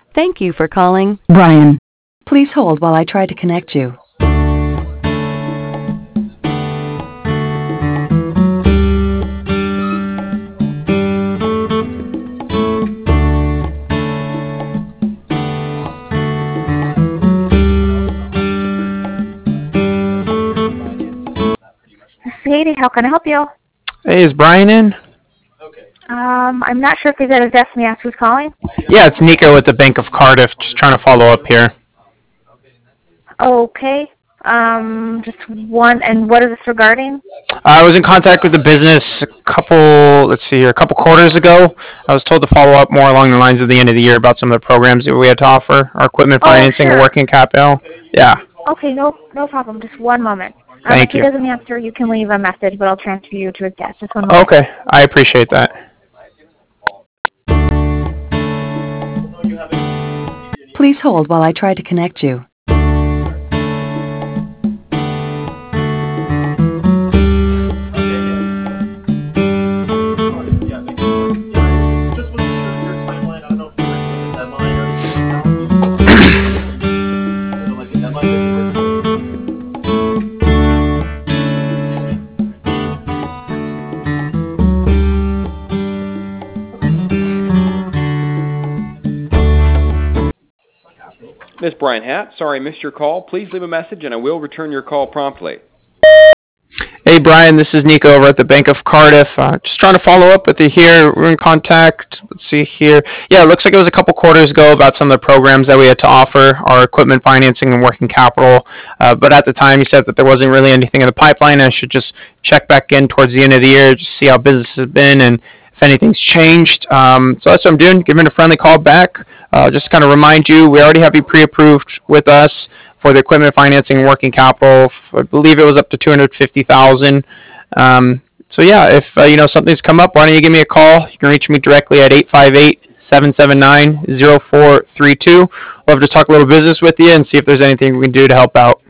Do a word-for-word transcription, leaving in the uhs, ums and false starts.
Thank you for calling Brian. Please hold while I try to connect you. Katie, how can I help you? Hey, is Brian in? Um, I'm not sure if he's at his desk. May I ask who's calling? Yeah, it's Nico with the Bank of Cardiff. Just trying to follow up here. Okay. Um, just one. And what is this regarding? I was in contact with the business a couple, let's see here, a couple quarters ago. I was told to follow up more along the lines of the end of the year about some of the programs that we had to offer, our equipment Oh, financing sure. and working capital. Yeah, Okay, no, no problem. Just one moment. Um, if thank he you. doesn't answer, you can leave a message, but I'll transfer you to his desk. Just one moment. Okay, I appreciate that. Please hold while I try to connect you. Miss Brian Hatt, sorry I missed your call. Please leave a message and I will return your call promptly. Hey, Brian, this is Nico over at the Bank of Cardiff. Uh, just trying to follow up with you here. We're in contact. Let's see here. Yeah, it looks like it was a couple quarters ago about some of the programs that we had to offer, our equipment financing and working capital. Uh, but at the time, you said that there wasn't really anything in the pipeline. I should just check back in towards the end of the year, just see how business has been and if anything's changed. Um, so that's what I'm doing, giving a friendly call back. Uh, just to kind of remind you, we already have you pre-approved with us for the equipment financing and working capital. I believe it was up to two hundred fifty thousand dollars. Um, so yeah, if uh, you know something's come up, why don't you give me a call? You can reach me directly at eight five eight, seven seven nine, zero four three two. Love to talk a little business with you and see if there's anything we can do to help out.